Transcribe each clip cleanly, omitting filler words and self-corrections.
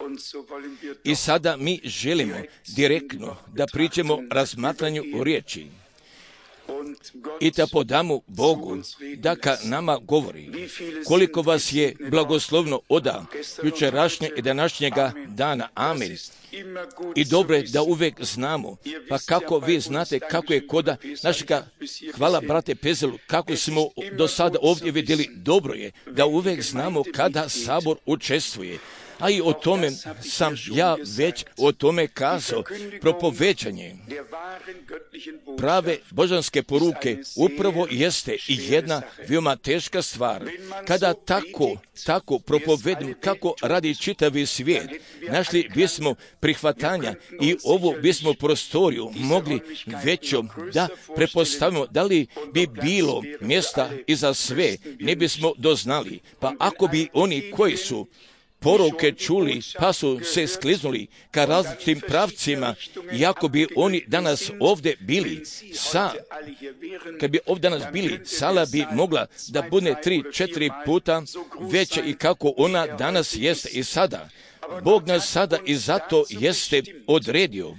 I sada mi želimo direktno da pričamo razmatranju riječi i da podamo Bogu da ka nama govori koliko vas je blagoslovno oda jučerašnje i današnjega dana. Amen. I dobro je da uvek znamo, pa kako vi znate kako je koda našega, hvala brate Pezelu, kako smo do sada ovdje vidjeli, dobro je da uvek znamo kada sabor učestvuje. A i o tome sam ja već o tome kazao. Propoveđanje prave božanske poruke upravo jeste i jedna veoma teška stvar. Kada tako propovedimo, kako radi čitavi svijet, našli bismo prihvatanja i ovu bismo prostoriju mogli većom da prepostavimo da li bi bilo mjesta i za sve, ne bismo doznali. Pa ako bi oni koji su poruke čuli, pa su se skliznuli ka različitim pravcima, i ako bi oni danas ovdje bili, kad bi ovdje danas bili, sala bi mogla da bude 3-4 puta veća i kako ona danas jeste i sada. Bog nas sada i zato jeste odredio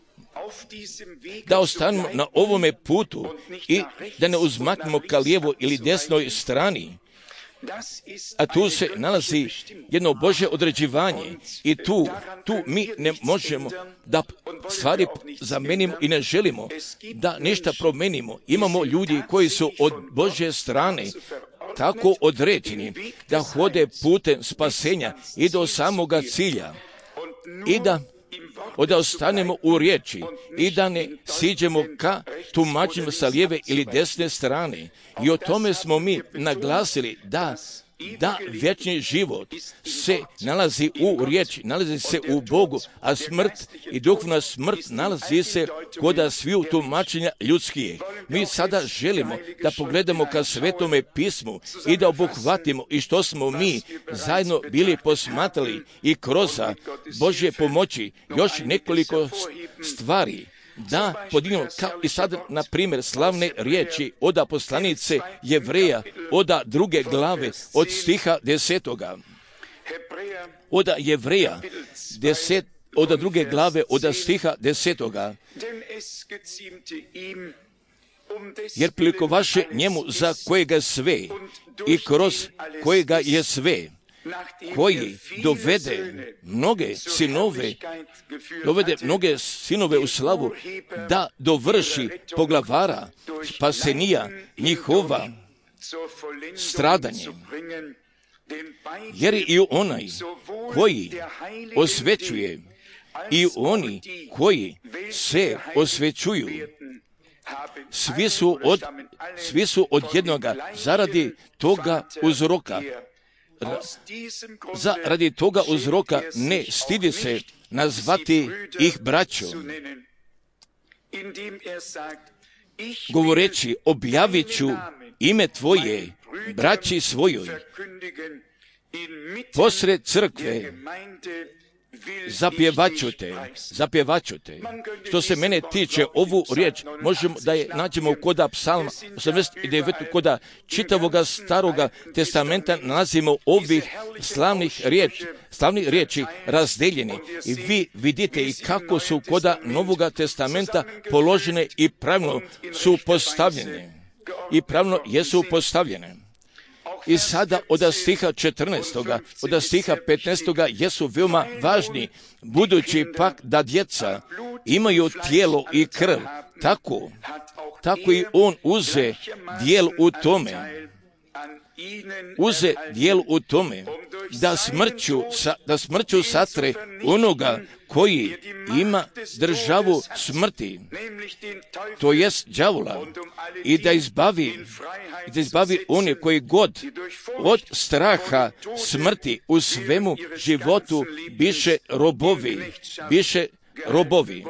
da ostanemo na ovome putu i da ne uzmaknemo ka lijevoj ili desnoj strani. A tu se nalazi jedno Božje određivanje i tu mi ne možemo da stvari zamenimo i ne želimo da ništa promenimo. Imamo ljudi koji su od Božje strane tako određeni da hode putem spasenja i do samoga cilja i da ostanemo u riječi i da ne siđemo ka tumačima sa lijeve ili desne strane. I o tome smo mi naglasili da vječni život se nalazi u riječi, nalazi se u Bogu, a smrt i duhovna smrt nalazi se kod sviju tumačenja ljudskih. Mi sada želimo da pogledamo ka Svetome pismu i da obuhvatimo i što smo mi zajedno bili posmatrali i kroz Božje pomoći još nekoliko stvari da podignemo, i sad na primjer slavne riječi od poslanice Jevreja od 2. glave od stiha 10. Od Jevreja od 2. glave od stiha 10. Jer prilikovaše njemu za kojega sve i kroz kojega je sve, koji dovede mnoge sinove u slavu, da dovrši poglavara spasenija njihova stradanje. Jer i onaj koji osvećuje i oni koji se osvećuju, svi su od jednoga zaradi toga uzroka. Radi toga uzroka ne stidi se nazvati ih braćom, govoreći objavit ću ime tvoje braći svojoj posred crkve, zapjevaću te. Što se mene tiče, ovu riječ možemo da je nađemo koda Psalma 89, koda čitavoga Staroga testamenta nalazimo ovih slavnih riječi razdeljeni. I vi vidite i kako su koda Novoga testamenta položene i pravilno su postavljene. I pravilno jesu postavljene. I sada od stiha 14. od stiha 15. jesu veoma važni, budući pak da djeca imaju tijelo i krv, tako i on uze dijel u tome, da smrću satre onoga koji ima državu smrti, to jest đavola, i da izbavi one koji god od straha smrti u svemu životu biše robovi.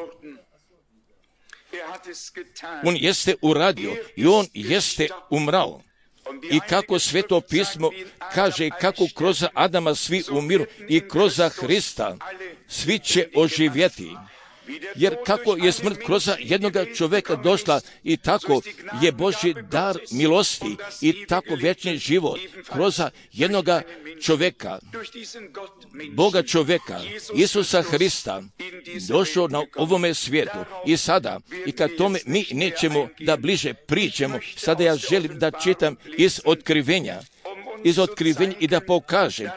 On jeste uradio i on jeste umrao. I kako Sveto pismo kaže, kako kroz Adama svi umiru i kroz Hrista svi će oživjeti. Jer kako je smrt kroz jednoga čovjeka došla, i tako je Božji dar milosti i tako vječni život kroz jednoga čovjeka, Boga čovjeka, Isusa Hrista, došao na ovome svijetu. I sada, i kad tome mi nećemo da bliže priđemo, sada ja želim da čitam iz otkrivenja i da pokažem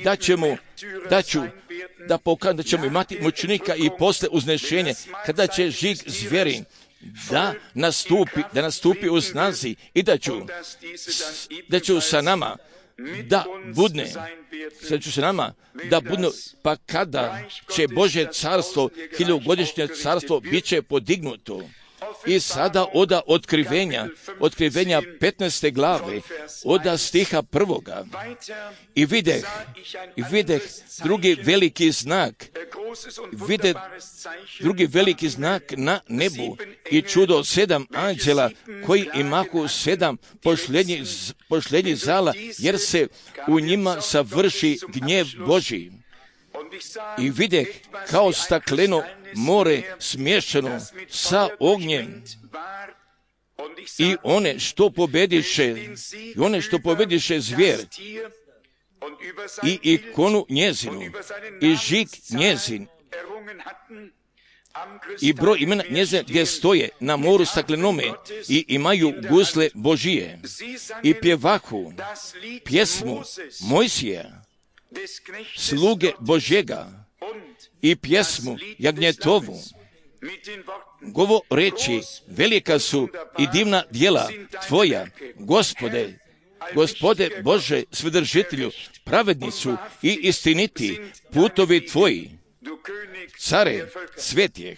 da ćemo imati mučenika i posle uznešenje, kada će žig zvijeri da nastupi u snazi i da ću sa nama da budne, pa kada će Božje carstvo, hiljadugodišnje carstvo, bit će podignuto. I sada oda otkrivenja 15. glave, oda stiha 1. I videh drugi veliki znak na nebu i čudo 7 anđela koji imahu 7 pošlednjih zala, jer se u njima savrši gnjev Božji. I videh kao stakleno more smješano sa ognjem i one što pobediše zvijer i ikonu njezinu i žig njezin i broj imena njezine gdje stoje na moru staklenome i imaju gusle Božije i pjevahu pjesmu Mojsija, sluge Božjega, i pjesmu Jagnjetovu, govoreći: velika su i divna djela Tvoja, Gospode Bože Svedržitelju, pravedni su i istiniti putovi Tvoji, care svetijeh.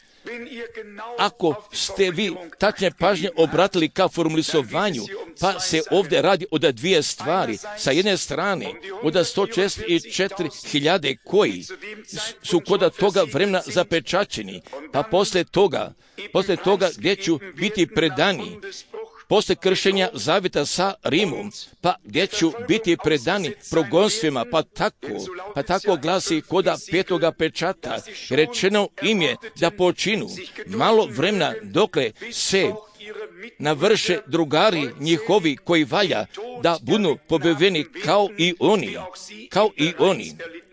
Ako ste vi tačne pažnje obratili ka formulisovanju, pa se ovdje radi o dvije stvari. Sa jedne strane, od 164.000 koji su kod toga vremena zapečaćeni, pa posle toga gdje ću biti predani, posle kršenja zavjeta sa Rimom, pa gdje ću biti predani progonstvima, pa tako glasi koda 5. pečata, rečeno im je da počinu malo vremena dokle se navrše drugari njihovi koji valja da budu pobiveni kao i oni.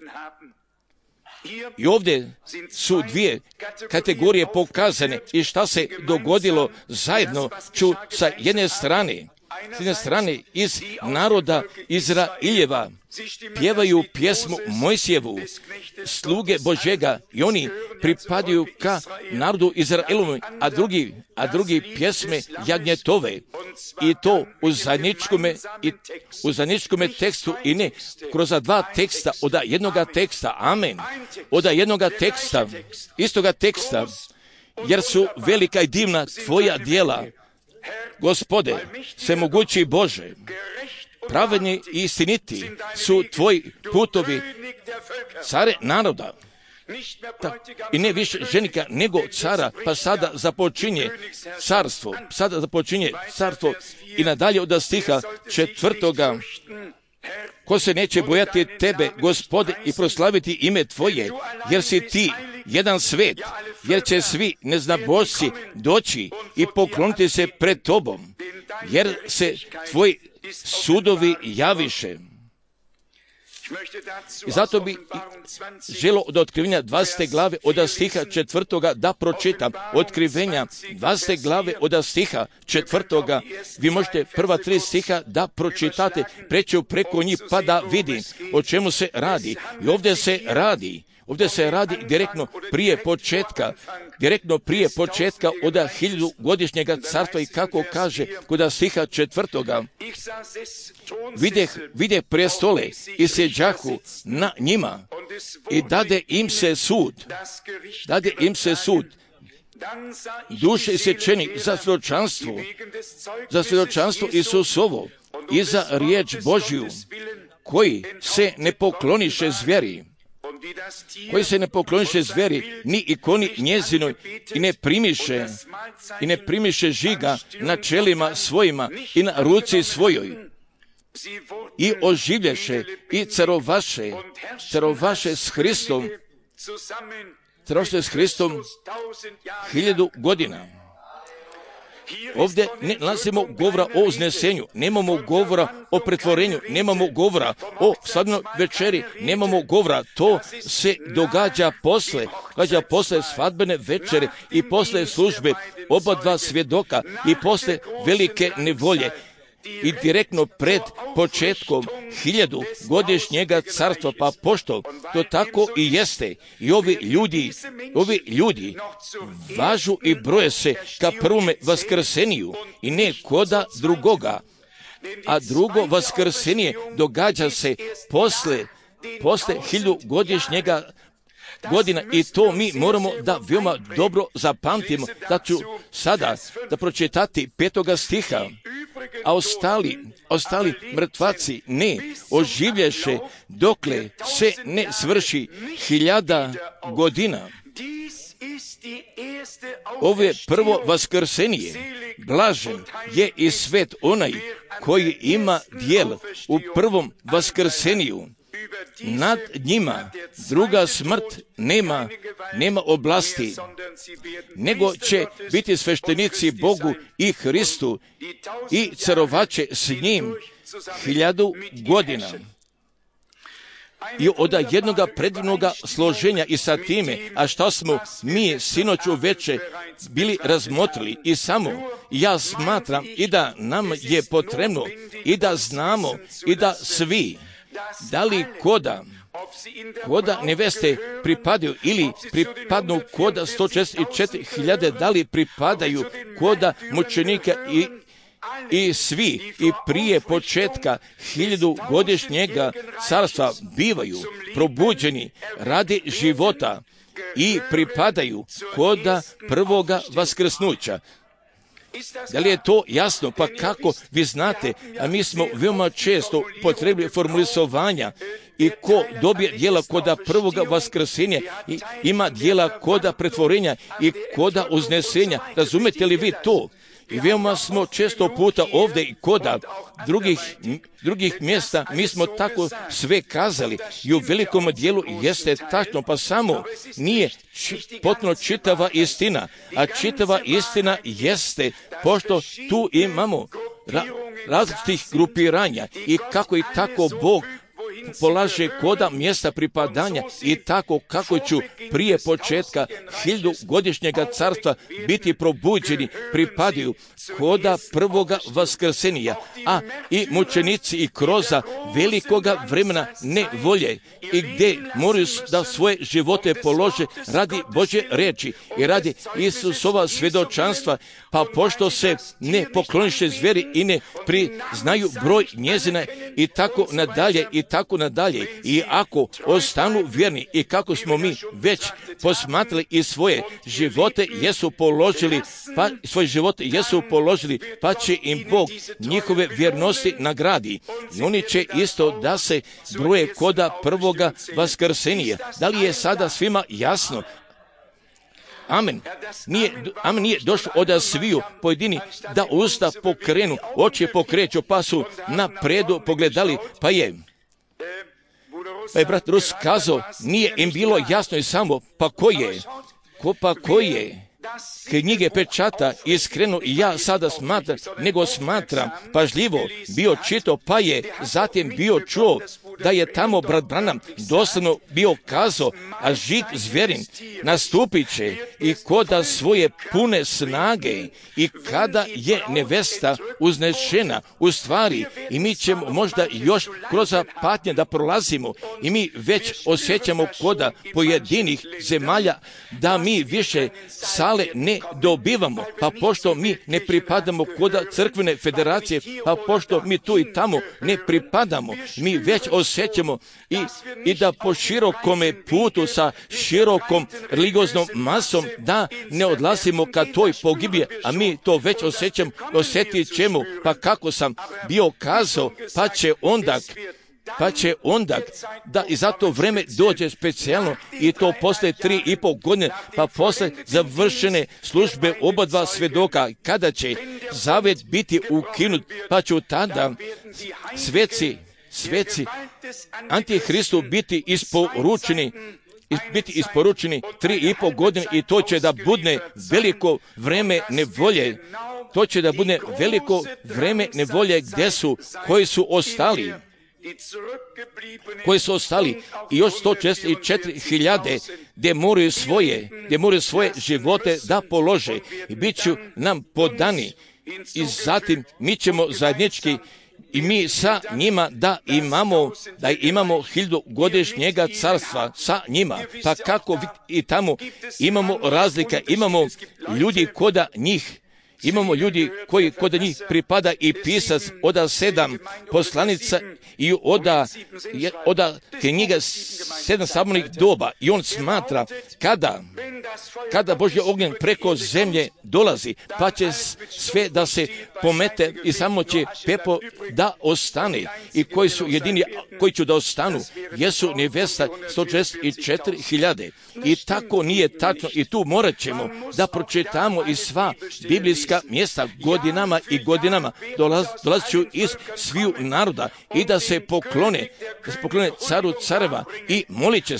I ovdje su dvije kategorije pokazane i šta se dogodilo zajedno ću sa jedne strane iz naroda Izraeljeva pjevaju pjesmu Mojsijevu, sluge Božjega, i oni pripadaju ka narodu Izraelovom, a drugi pjesme Jagnjetove, i to u zajedničkome tekstu, i ne kroz 2 teksta, od jednoga teksta, amen, od jednoga teksta, istoga teksta, jer su velika i divna Tvoja djela, Gospode, svemogući Bože, pravedni i istiniti su Tvoji putovi, care naroda. I ne više ženika nego cara, pa sada započinje carstvo i nadalje od stiha 4. Ko se neće bojati Tebe, Gospode, i proslaviti ime Tvoje, jer si Ti jedan svet, jer će svi neznabošci doći i pokloniti se pred Tobom, jer se Tvoji sudovi javiše. I zato bi želo od otkrivenja 20. glave od stiha 4. da pročitam. Otkrivenja 20. glave od stiha 4. Vi možete prva 3 stiha da pročitate, preću preko njih pa da vidim o čemu se radi. I ovdje se radi direktno prije početka od 1000-godišnjega carstva, i kako kaže kod stiha 4. Videh prestole i sjeđahu na njima i dade im se sud. Duše isječeni za svjedočanstvo Isusovo i za riječ Božju, koji se ne pokloniše zvijeri, ni ikoni njezinoj, i ne primiše žiga na čelima svojima i na ruci svojoj, i oživlješe i carovaše s Hristom trošite s Hristom 1000 godina. Ovdje ne nalazimo govora o uznesenju, nemamo govora o pretvorenju, nemamo govora o slavnoj večeri, nemamo govora. To se događa posle svadbene večere i posle službe oba dva svjedoka i posle velike nevolje i direktno pred početkom 1000-godišnjega carstva. Pa pošto to tako i jeste, i ovi ljudi važu i broje se ka prvome vaskrseniju i ne koda drugoga, a drugo vaskrsenije događa se posle 1000-godišnjega godina i to mi moramo da veoma dobro zapamtimo. Da ću sada da pročitati 5. stiha. A ostali mrtvaci ne oživlješe dokle se ne svrši 1000 godina. Ovo je prvo vaskrsenije. Blažen je i svet onaj koji ima dijel u prvom vaskrseniju. Nad njima druga smrt nema oblasti, nego će biti sveštenici Bogu i Hristu i carovaće s njim 1000 godina. I od jednoga predivnoga složenja i sa time, a šta smo mi sinoć uveče bili razmotrili i samo ja smatram i da nam je potrebno i da znamo i da svi, da li koda neveste pripadaju ili pripadnu koda 144.000, da li pripadaju koda mučenika i svi i prije početka 1000-godišnjega carstva bivaju probuđeni radi života i pripadaju koda prvoga vaskrsnuća. Da li je to jasno? Pa kako vi znate, a mi smo veoma često potrebili formulisovanja i ko dobije djela koda prvoga vaskrsenja i ima djela koda pretvorenja i koda uznesenja. Razumete li vi to? I veoma smo često puta ovdje i koda drugih mjesta mi smo tako sve kazali i u velikom dijelu jeste tačno, pa samo nije potpuno čitava istina, a čitava istina jeste pošto tu imamo različitih grupiranja i kako i tako Bog polaže koda mjesta pripadanja i tako kako ću prije početka 1000-godišnjega carstva biti probuđeni pripadaju koda prvoga vaskrsenija, a i mučenici i kroza velikoga vremena nevolje i gdje moraju da svoje živote polože radi Božje riječi i radi Isusova svjedočanstva, pa pošto se ne pokloniše zveri i ne priznaju broj njezina i tako nadalje i tako nadalje, i ako ostanu vjerni i kako smo mi već posmatrali i svoje živote jesu položili, pa će im Bog njihove vjernosti nagradi i oni će isto da se broje koda prvoga vaskrsenija. Da li je sada svima jasno? Amen. Nije došlo od sviju pojedini da usta pokrenu, oči pokreću, pa su napredu pogledali, pa je brat Rus kazao, nije im bilo jasno i samo, pa ko je knjige pečata iskreno i ja sada smatram pažljivo bio čito, pa je zatim bio čuo da je tamo brat Branham doslovno bio kazao, a žid zverin nastupit će i koda svoje pune snage i kada je nevesta uznešena u stvari i mi ćemo možda još kroz patnje da prolazimo i mi već osjećamo koda pojedinih zemalja da mi više sale ne dobivamo, pa pošto mi ne pripadamo koda crkvene federacije, pa pošto mi tu i tamo ne pripadamo, mi već osjećamo i da po širokome putu sa širokom religioznom masom da ne odlazimo ka toj pogibiji, a mi to već osjetit ćemo, pa kako sam bio kazao, pa će onda da i za to vreme dođe specijalno i to posle 3,5 godine, pa posle završene službe oba dva svjedoka, kada će zavet biti ukinut, pa će tada sveci Antihristu biti isporučeni biti isporučeni 3,5 godine i to će da bude veliko vreme nevolje. To će da bude veliko vreme nevolje gdje su, koji su ostali i još 144.000 gdje moraju svoje živote da polože i bit ću nam podani i zatim mi ćemo zajednički i mi sa njima da imamo 1000-godišnjega carstva sa njima. Pa kako i tamo imamo razlika, imamo ljudi koda njih, imamo ljudi koji kod njih pripada i pisac oda 7 poslanica i oda knjiga 7 sabornih doba i on smatra kada Božji ognjen preko zemlje dolazi, pa će sve da se pomete i samo će pepo da ostane i koji su jedini koji će da ostanu jesu nevesta 144.000 i tako nije tačno i tu morat ćemo da pročitamo i sva biblijska mjesta godinama i godinama dolazit ću iz sviju naroda i da se poklone caru careva i molit će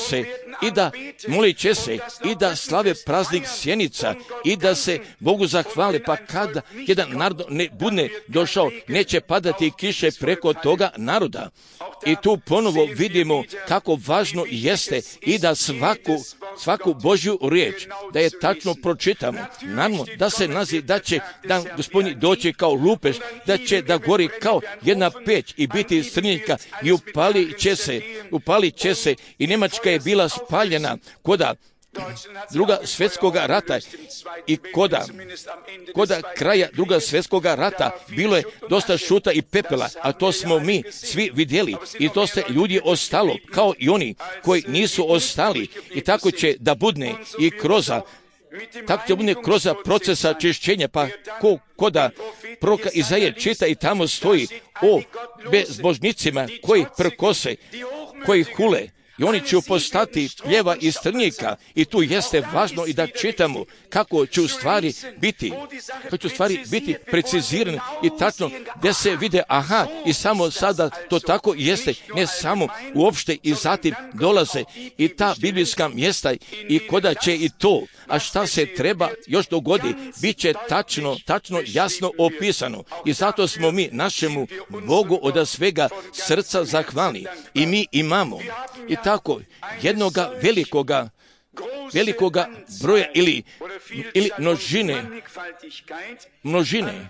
se i da slave praznik sjenica i da se Bogu zahvale, pa kada jedan narod ne bude došao, neće padati kiše preko toga naroda. I tu ponovo vidimo kako važno jeste i da svaku Božju riječ, da je tačno pročitamo. Naravno, da se nazi da će dan Gospodnji doći kao lupež, da će da gori kao jedna peć i biti strnjeljka i upalit će se i Njemačka je bila spaljena koda Druga svjetskoga rata i koda kraja Druga svjetskoga rata bilo je dosta šuta i pepela, a to smo mi svi vidjeli i to ste ljudi ostalo kao i oni koji nisu ostali i tako će da budne i tako će bude kroz procesa čišćenja, pa koda proroka Izaije čita i tamo stoji o bezbožnicima koji prkose, koji hule, i oni će postati pljeva i strnjika i tu jeste važno i da čitamo kako će u stvari biti precizirani i tačno gdje se vide i samo sada to tako jeste, ne samo uopšte i zatim dolaze i ta biblijska mjesta i koda će i to, a šta se treba još dogodi, bit će tačno jasno opisano i zato smo mi našemu Bogu od svega srca zahvalni i mi imamo i tako jednoga velikoga broja ili množine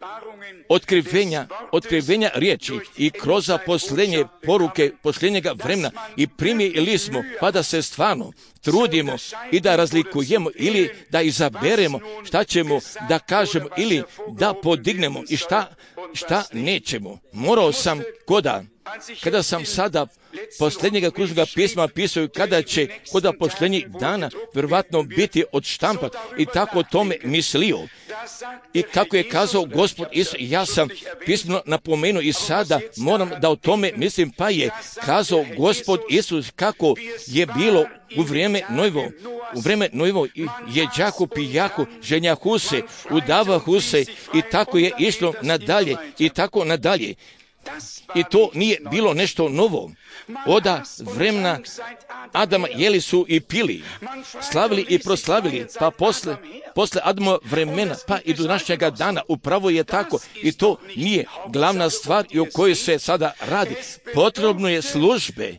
otkrivenja riječi i kroz posljednje poruke posljednjega vremena i primili smo pa da se stvarno trudimo i da razlikujemo ili da izaberemo šta ćemo da kažemo ili da podignemo i šta nećemo. Morao sam kada sam sada posljednjega kružnoga pisma pisao kada će koda posljednjih dana vjerovatno biti od štampa i tako o tome mislio. I kako je kazao Gospod Isus, ja sam pismeno napomenuo i sada moram da o tome mislim, pa je kazao Gospod Isus kako je bilo u vrijeme Noevo i jeđahu, pijahu, ženjahu se, udavahu se i tako je išlo nadalje i tako nadalje. I to nije bilo nešto novo. Oda vremena Adama jeli su i pili, slavili i proslavili, pa posle Adamova vremena, pa i do današnjega dana, upravo je tako. I to nije glavna stvar i o kojoj se sada radi. Potrebno je službe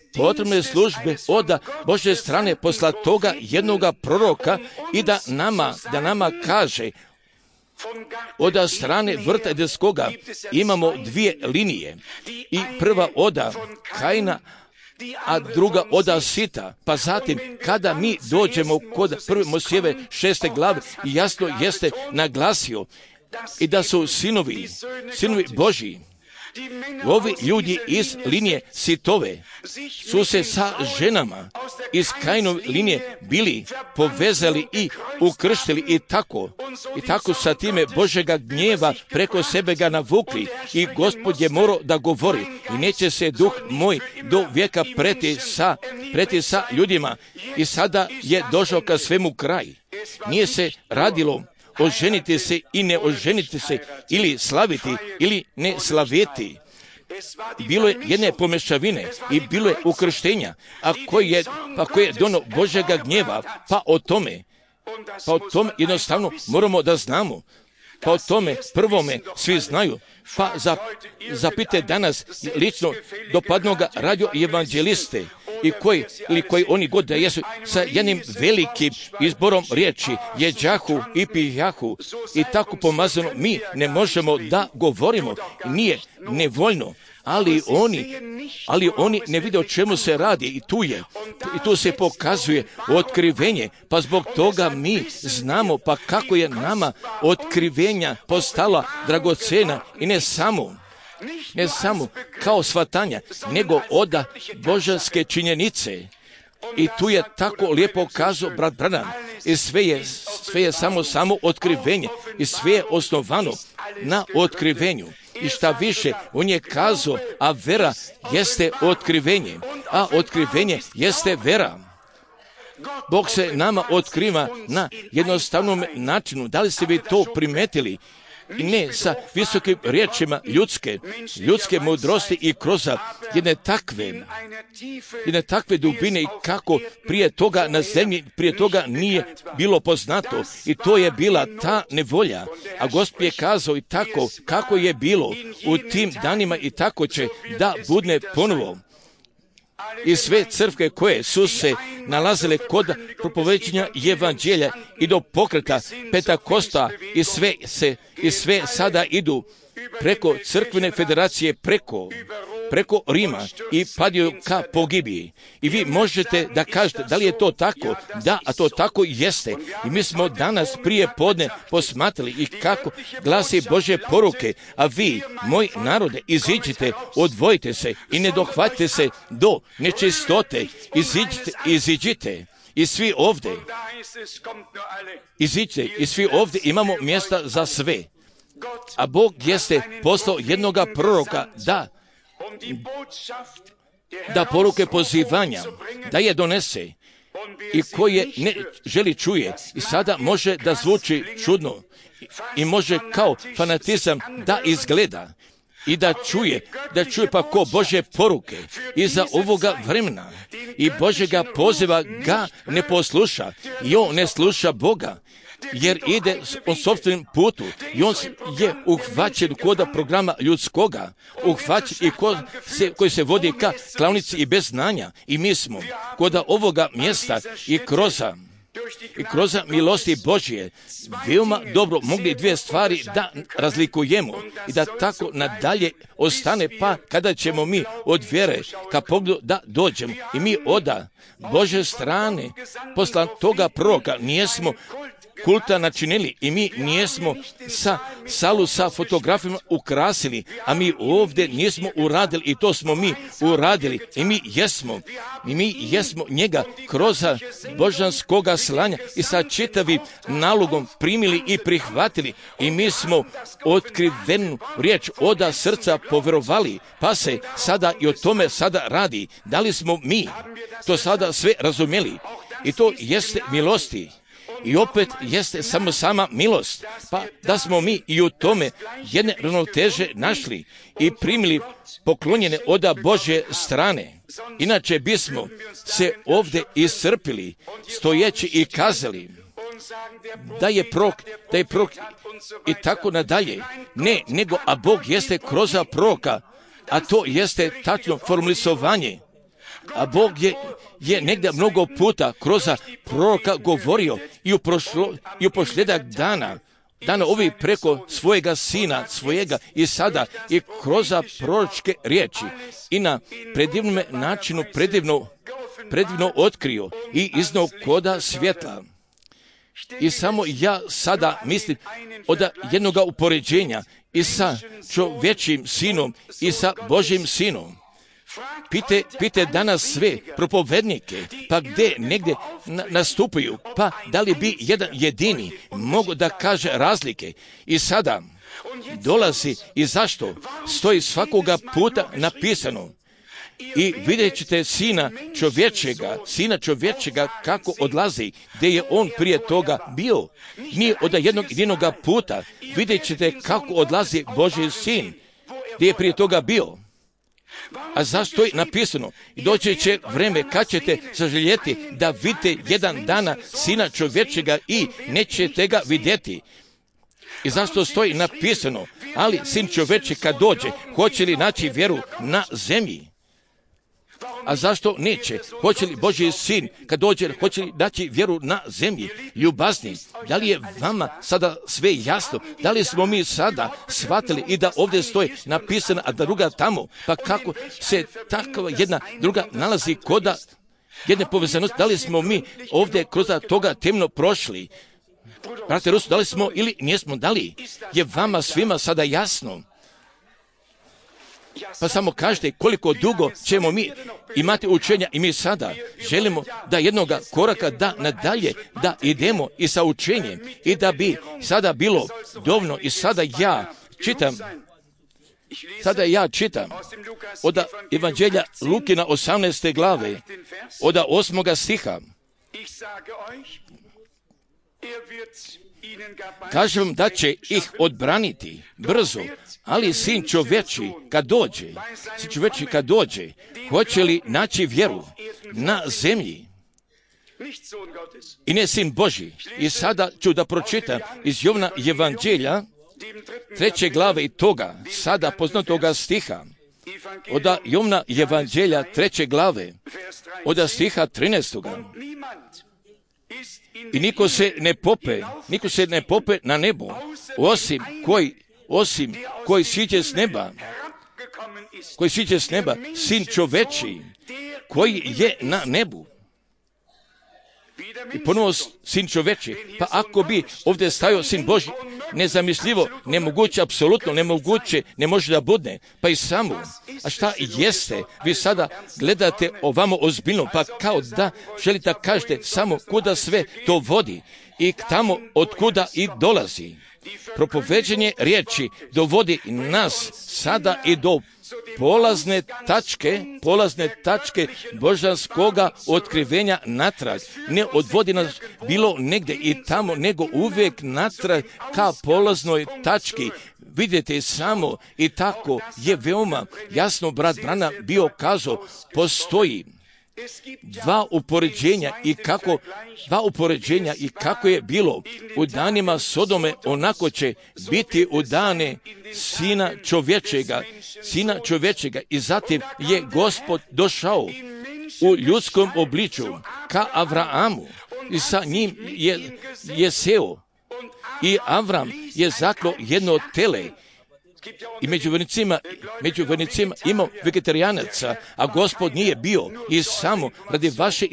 od Božje strane posla toga jednoga proroka i da nama kaže od strane vrta Edenskoga imamo dvije linije i prva oda Kaina, a druga oda Sita. Pa zatim kada mi dođemo kod prve Mojsijeve 6. glave jasno jeste naglasio i da su sinovi Božji. Ovi ljudi iz linije Sitove su se sa ženama iz Kainove linije bili povezali i ukrštili i tako sa time Božega gnjeva preko sebe ga navukli i Gospod je morao da govori i neće se duh moj do vijeka preti sa ljudima i sada je došao ka svemu kraj. Nije se radilo oženiti se i ne oženiti se ili slaviti ili ne slaviti. bilo je jedne pomešavine i bilo je ukrštenja, a koje je dono Božjega gnjeva, pa o tome jednostavno moramo da znamo. Pa o tome prvome svi znaju. Pa zapite danas lično dopadnoga radio evanđeliste i koji oni god da jesu sa jednim velikim izborom riječi, jeđahu i pijahu i tako pomazano, mi ne možemo da govorimo. Nije nevoljno. Ali oni ne vide o čemu se radi i tu se pokazuje otkrivenje, pa zbog toga mi znamo pa kako je nama otkrivenja postala dragocena i ne samo kao shvatanja, nego oda božanske činjenice. I tu je tako lijepo kazao brat Branham, i sve je samo otkrivenje i sve je osnovano na otkrivenju. I šta više, on je kazao, a vera jeste otkrivenje, a otkrivenje jeste vera. Bog se nama otkriva na jednostavnom načinu. Da li ste vi to primetili? I ne sa visokim riječima ljudske mudrosti i kroz jedne takve dubine i kako prije toga na zemlji, prije toga nije bilo poznato. I to je bila ta nevolja. A Gospod je kazao i tako kako je bilo u tim danima i tako će da bude ponovo. I sve crkve koje su se nalazile kod propoveđenja evanđelja i do pokreta Pentakosta i sve sada idu preko crkvene federacije, preko Rima i padaju ka pogibiji. I vi možete da kažete da li je to tako? Da, a to tako jeste. I mi smo danas prije podne posmatrali i kako glasi Božje poruke. A vi, moj narode, iziđite, odvojite se i ne dohvatite se do nečistote. Iziđite. I svi ovdje, iziđite, i svi ovdje imamo mjesta za sve. A Bog jeste poslao jednoga proroka da poruke pozivanja, da je donese i koje ne želi čuje. I sada može da zvuči čudno i može kao fanatizam da izgleda i da čuje pa ko Božje poruke iza ovoga vremena i Božjega poziva ga ne posluša i on ne sluša Boga. Jer ide po sopstvenom putu i on je uhvaćen kod programa ljudskoga, uhvaćen i koji se vodi ka klaonici i bez znanja. I mi smo kod ovoga mjesta i kroz milosti Božje veoma dobro mogli dvije stvari da razlikujemo i da tako nadalje ostane, pa kada ćemo mi od vjere ka pogledu da dođemo i mi oda Božje strane posla toga proroka nijesmo kulta načinili i mi nijesmo salu sa fotografima ukrasili, a mi ovdje nismo uradili i to smo mi uradili i mi jesmo njega kroz božanskoga slanja i sa čitavim nalogom primili i prihvatili i mi smo otkrivenu riječ oda srca povjerovali, pa se sada i o tome sada radi. Da li smo mi to sada sve razumjeli? I to jeste milosti. I opet jeste samo sama milost, pa da smo mi i u tome jedne ravnoteže našli i primili poklonjene oda Božje strane. Inače bismo se ovdje iscrpili, stojeći i kazali da je prorok i tako nadalje. Ne, nego, a Bog jeste kroz proroka, a to jeste tačno formulisovanje. A Bog je negdje mnogo puta kroz proroka govorio i u posljedak dana ovi preko svojega sina, i sada i kroz proročke riječi i na predivnom načinu predivno otkrio i iznao koda svjetla. I samo ja sada mislim od jednoga upoređenja i sa čovječim sinom i sa Božjim sinom. Pite danas sve propovednike, pa gdje negdje nastupaju, pa da li bi jedan jedini mogu da kaže razlike. I sada dolazi i zašto stoji svakoga puta napisano. I vidjet ćete sina čovječega kako odlazi, gdje je on prije toga bio. Nije od jednoga puta. Vidjet ćete kako odlazi Božji sin, gdje je prije toga bio. A zašto je napisano? I doći će vreme kad ćete saželjeti da vidite jedan dana Sina čovječega i nećete ga vidjeti. I zašto stoji napisano? Ali Sin čovječi kad dođe, hoće li naći vjeru na zemlji? A zašto neće? Hoće li Božji Sin kad dođe, hoće li naći vjeru na zemlji? Ljubazni, da li je vama sada sve jasno? Da li smo mi sada shvatili i da ovdje stoji napisano, a da druga tamo? Pa kako se takva jedna druga nalazi koda jedne povezanosti? Da li smo mi ovdje kroz toga temno prošli? Brate Rusu, da li smo ili nismo? Da li je vama svima sada jasno? Pa samo kažete koliko dugo ćemo mi imati učenja i mi sada želimo da jednoga koraka da nadalje, da idemo i sa učenjem i da bi sada bilo dovoljno. I sada ja čitam od Evanđelja Lukina 18. glave, od 8. stiha. Kažem vam da će ih odbraniti brzo, ali Sin čovječi kad dođe, hoće li naći vjeru na zemlji? I ne Sin Božji. I sada ću da pročitam iz Jovna Evanđelja 3. glave i toga, sada poznatoga stiha, od Jovna Evanđelja 3. glave, od stiha 13. I niko se ne pope na nebo, osim koji siđe s neba, Sin čoveči, koji je na nebu. I ponovo Sin čoveči. Pa ako bi ovdje stajao Sin Božji, nezamislivo, nemoguće, apsolutno nemoguće, ne može da bude. Pa i samo. A šta jeste? Vi sada gledate ovamo ozbiljno, pa kao da želite da kažete samo kuda sve to vodi i tamo od kuda i dolazi. Propoveđenje riječi dovodi nas sada i do polazne tačke božanskoga otkrivenja natrag. Ne odvodi nas bilo negdje i tamo, nego uvijek natrag ka polaznoj tački. Vidite samo i tako je veoma jasno brat Branham bio kazao, postoji dva upoređenja i kako je bilo u danima Sodome, onako će biti u dane Sina čovječega. I zatim je Gospod došao u ljudskom obliču ka Avraamu i sa njim je seo. I Avram je zaklo jedno tele. I među vjernicima imao vegetarijanaca, a Gospod nije bio. I samo radi vaše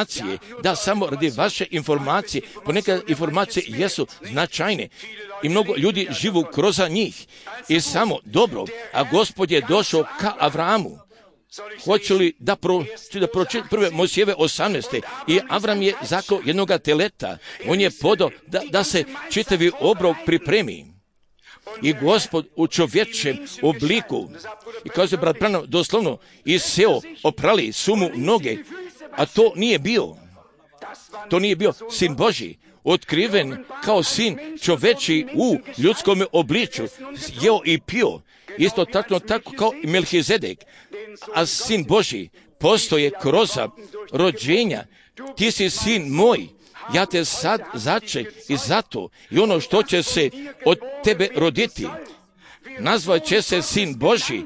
informacije, ponekad informacije jesu značajne i mnogo ljudi živu kroz njih. I samo dobro, a Gospod je došao ka Avraamu. Hoću li da pročitam prve Mojsijeve 18. I Avram je zaklo jednoga teleta. On je podao da se čitavi obrok pripremi. I Gospod u čovječem obliku, i kaže brat Branham doslovno, i seo, oprali su mu noge, a to nije bio Sin Božji, otkriven kao Sin čovječi u ljudskom obliču, jeo i pio, isto tako kao i Melhizedek, a Sin Božji postoje kroz rođenja. Ti si Sin moj, ja te sad zače i zato i ono što će se od tebe roditi, nazvat će se Sin Božji.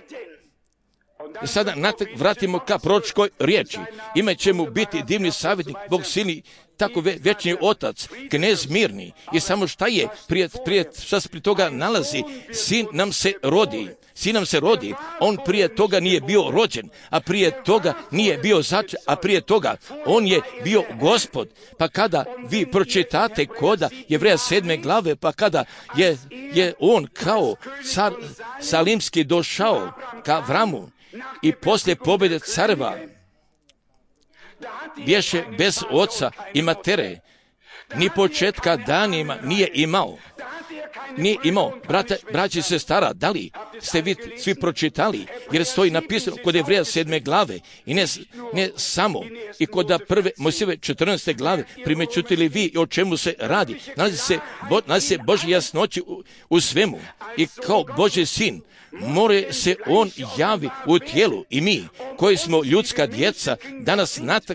I sada vratimo ka proročkoj riječi. Ime će mu biti divni savjetnik, Bog Sini, tako večni otac, knez mirni. I samo šta je, šta se prije toga nalazi, Sin nam se rodi, on prije toga nije bio rođen, a prije toga nije bio začet, a prije toga on je bio Gospod. Pa kada vi pročitate koda Jevreja 7. glave, pa kada je on kao car Salimski došao ka Avramu i poslije pobjede careva, bješe bez oca i matere, ni početka danima nije imao. Braći se stara, da li ste vi svi pročitali, jer stoji napisano kod Jevreja 7. glave i ne samo i kod prve Mojsijeve 14. glave, primećujete li vi o čemu se radi? Nalazi se Božja jasnoća u svemu i kao Božji sin more se on javi u tijelu i mi koji smo ljudska djeca danas natrag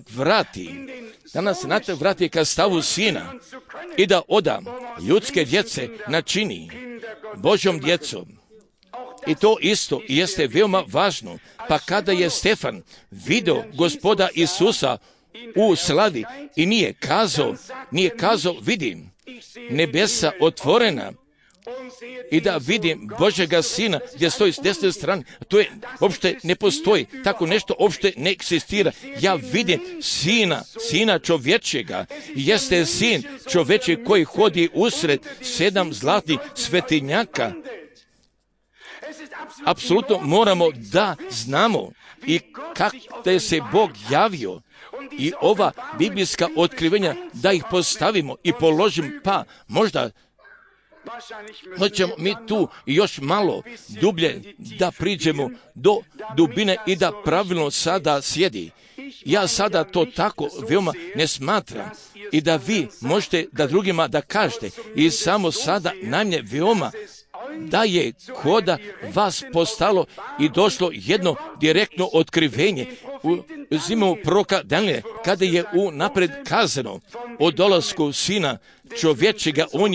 vrati ka stavu sina i da oda ljudske djece načini Božjom djecom. I to isto jeste veoma važno. Pa kada je Stefan vidio Gospoda Isusa u slavi i nije kazao vidim nebesa otvorena i da vidim Božjega sina gdje stoji s desne strane, to je uopšte ne postoji, tako nešto uopšte ne eksistira. Ja vidim sina čovječjega, jeste sin čovječji koji hodi usred 7 zlatnih svetinjaka. Apsolutno moramo da znamo i kako je se Bog javio i ova biblijska otkrivenja da ih postavimo i položim, pa možda ćemo mi tu još malo dublje da priđemo do dubine i da pravilno sada sjedi. Ja sada to tako veoma ne smatram i da vi možete da drugima da kažete i samo sada najmanje veoma da je koda vas postalo i došlo jedno direktno otkrivenje u zimu proroka Danijela, kada je unapred kazano o dolasku sina čovječega, on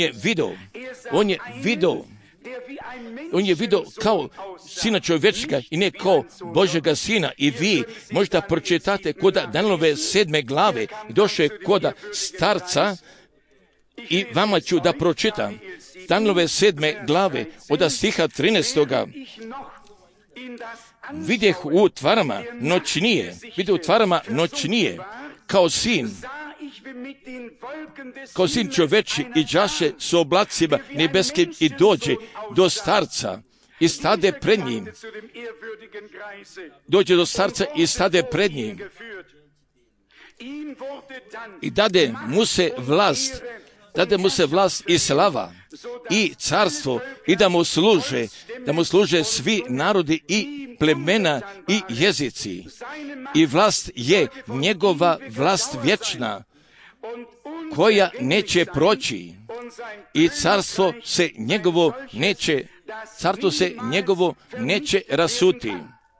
je vidio kao sina čovječega i ne kao Božjega sina. I vi možda pročitate kod Danijelove 7. glave i došle kod starca i vama ću da pročitam Danijelove 7. glave od stiha 13. Vidjeh u tvarama noćnije, kao sin čoveči i đaše s oblacima nebeskim i dođe do starca i stade pred njim. I dade mu se vlast i slava i carstvo i da mu služe svi narodi i plemena i jezici. I vlast je njegova vlast vječna, koja neće proći i carstvo se njegovo neće rasuti.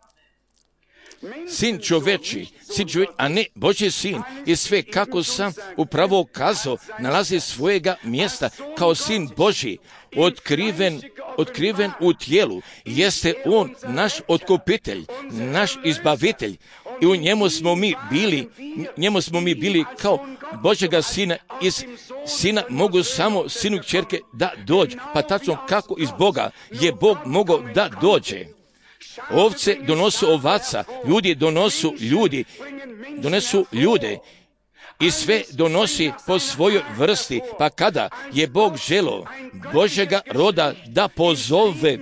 Sin čoveči, a ne Božji sin, i sve kako sam upravo kazao, nalazi svojega mjesta kao sin Božji, otkriven u tijelu. Jeste on naš otkupitelj, naš izbavitelj i u njemu smo mi bili kao Božjega sina. Iz sina mogu samo sinu i kćerke da dođe. Pa tačno kako iz Boga je Bog mogao da dođe. Ovce donosu ovaca, ljudi donesu ljude i sve donosi po svojoj vrsti. Pa kada je Bog želio Božjega roda da pozove,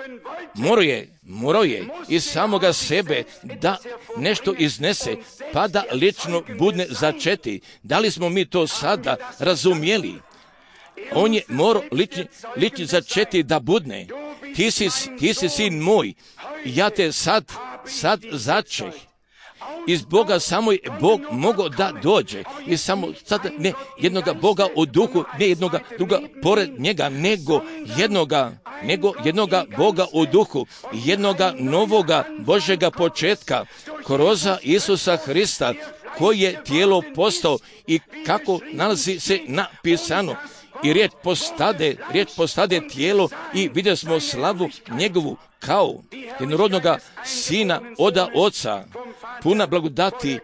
morao je iz samoga sebe da nešto iznese, pa da lično budne začeti. Da li smo mi to sada razumjeli? On je morao lično začeti da budne. Ti si sin moj, ja te sad začeh. Iz Boga samo je Bog mogao da dođe. I samo sad ne jednoga Boga u duhu, ne jednoga druga pored njega, nego jednoga Boga u duhu, jednoga novoga Božjega početka, kroz Isusa Hrista, koji je tijelo postao i kako nalazi se napisano. I riječ postade tijelo i vidjeli smo slavu njegovu kao jednorodnoga sina oda oca, puna blagodati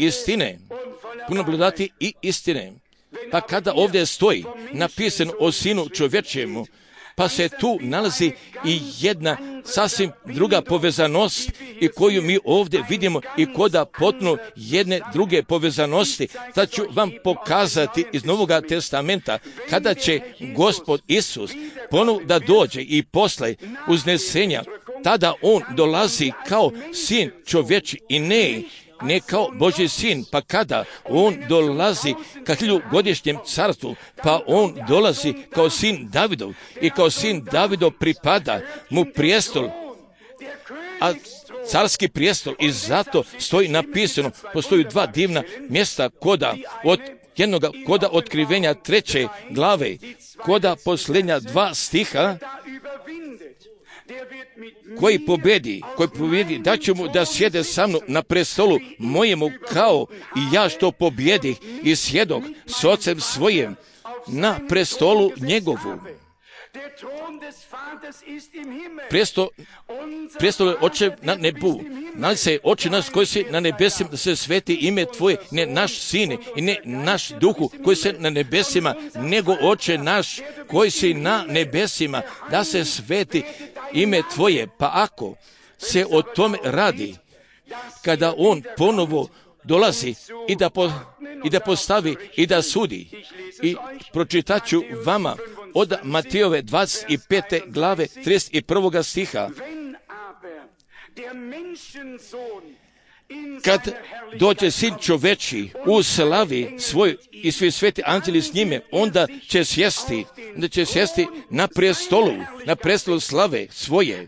i istine. Pa kada ovdje stoji napisano o sinu čovječjemu, pa se tu nalazi i jedna sasvim druga povezanost i koju mi ovdje vidimo i koda potpuno jedne druge povezanosti. Sad ću vam pokazati iz Novoga testamenta kada će Gospod Isus ponovo da dođe i posle uznesenja, tada on dolazi kao sin čovječi i ne kao Božji sin, pa kada on dolazi ka 1000-godišnjem carstvu, pa on dolazi kao sin Davidov i kao sin Davidov pripada mu prijestol, a carski prijestol, i zato stoji napisano, postoji 2 divna mjesta koda otkrivenja 3. glave, koda posljednja 2 stiha, koji pobjedi, da će mu da sjede sa mnom na prestolu mojemu, kao i ja što pobjedih i sjedok s ocem svojim na prestolu njegovu. Prestol je Oče na nebu. Nali se Oče naš koji si na nebesima, da se sveti ime Tvoje, ne naš Sine i ne naš Duhu koji se na nebesima, nego Oče naš koji si na nebesima, da se sveti ime Tvoje. Pa ako se o tome radi, kada on ponovo dolazi i da postavi i da sudi, i pročitat ću vama od Matejove 25. glave 31. stiha. Kad dođe sin čoveči u slavi svoj i svi sveti anđeli s njime, onda će sjesti na prestolu slave svoje,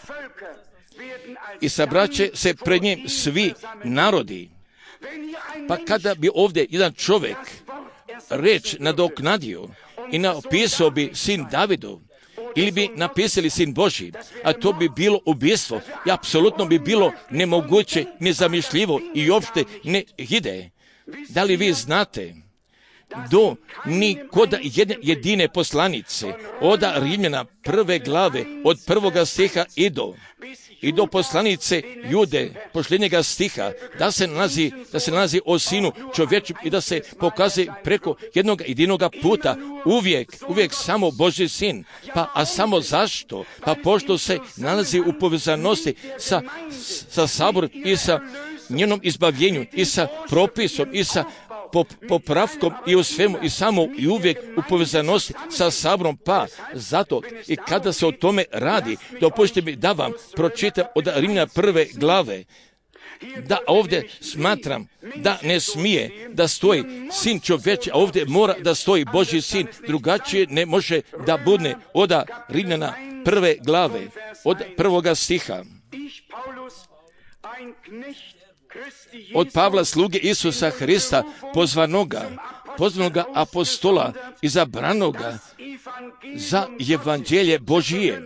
i sabraće se pred njim svi narodi. Pa kada bi ovdje jedan čovjek reč nadoknadio i napisao bi sin Davidov, ili bi napisali sin Božji, a to bi bilo ubijstvo i apsolutno bi bilo nemoguće, nezamišljivo i uopšte ne ide. Da li vi znate do ni kod jedine poslanice od Rimljana 1. glave od 1. stiha i do poslanice Jude posljednjega stiha, da se nalazi o sinu čovječem i da se pokazuje preko jednog jedinoga puta uvijek samo Božji sin. A samo zašto? Pa pošto se nalazi u povezanosti sa saborom i sa njenom izbavljenju i sa propisom i sa popravkom i u svemu i samo i uvijek u povezanosti sa saborom. Pa zato i kada se o tome radi, dopustite mi da vam pročitam od Rimljana 1. glave, da ovdje smatram da ne smije da stoji sin čovječi, a ovdje mora da stoji Božji sin, drugačije ne može da bude. Od Rimljana 1. glave od 1. stiha. Od Pavla, sluge Isusa Hrista, pozvanoga apostola, izabranoga za evanđelje Božije,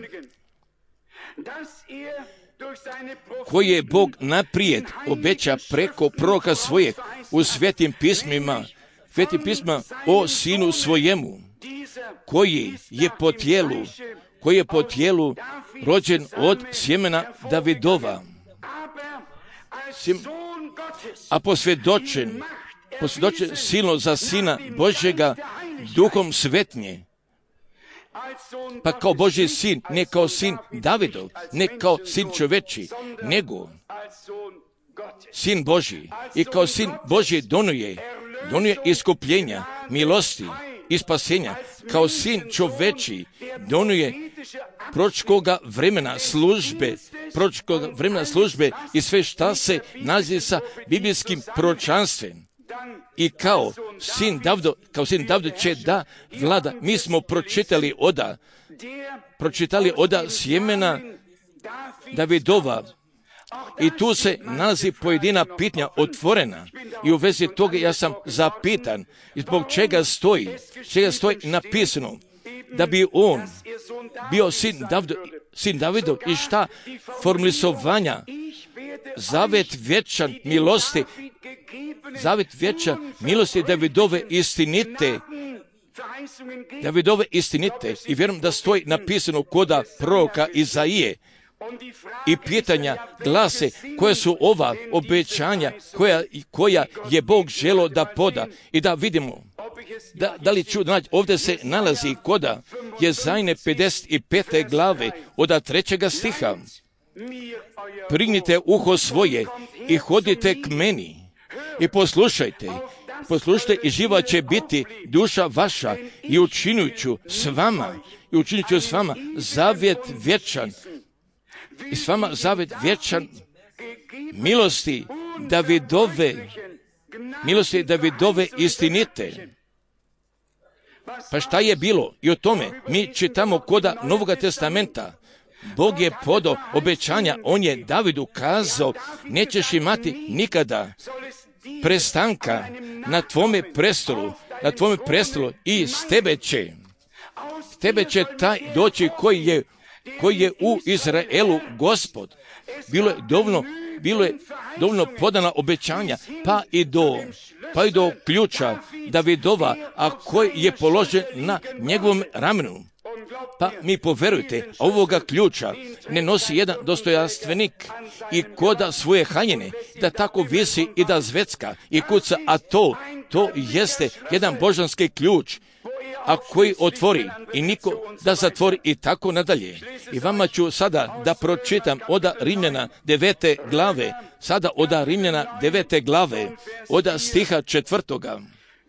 koji je Bog naprijed obeća preko proroka svojeg u svetim pismima o sinu svojemu, koji je po tijelu rođen od sjemena Davidova, a posvjedočen silno za sina Božjega duhom svetnje. Pa kao Božji sin, ne kao sin Davidov, ne kao sin čoveči, nego sin Božji. I kao sin Božji donuje iskupljenja, milosti i spasenja. Kao sin čoveči donuje proročkoga vremena i sve šta se nalazi sa biblijskim proročanstvem. I kao sin David će da vlada. Mi smo pročitali oda sjemena Davidova, i tu se nalazi pojedina pitanja otvorena, i u vezi toga ja sam zapitan zbog čega stoji napisano da bi on bio sin Davidov i šta formulisovanja zavet vječan milosti Davidove istinite, i vjerujem da stoji napisano koda proroka Izaije. I pitanja glase koja su ova obećanja koja je Bog želio da poda, i da vidimo da li ću naći. Ovdje se nalazi koda Jezajne 55. glave od 3. stiha. Prignite uho svoje i hodite k meni i poslušajte i živa će biti duša vaša, i učinit ću s vama zavjet vječan, i s vama zavjet vječan milosti Davidove milosti, Davidove istinite. Pa šta je bilo? I o tome mi čitamo koda Novoga testamenta. Bog je podao obećanja, on je Davidu kazao, nećeš imati nikada prestanka na tvome prestolu i s tebe će taj doći koji je u Izraelu Gospod. Bilo je dovoljno podana obećanja, pa i do ključa Davidova, a koji je položen na njegovom ramenu. Pa mi poverujte, ovoga ključa ne nosi jedan dostojanstvenik i koda svoje haljine, da tako visi i da zvecka i kuca, a to jeste jedan božanski ključ, a koji otvori i niko da zatvori i tako nadalje. I vama ću sada da pročitam od Rimljana 9. glave, od stiha 4.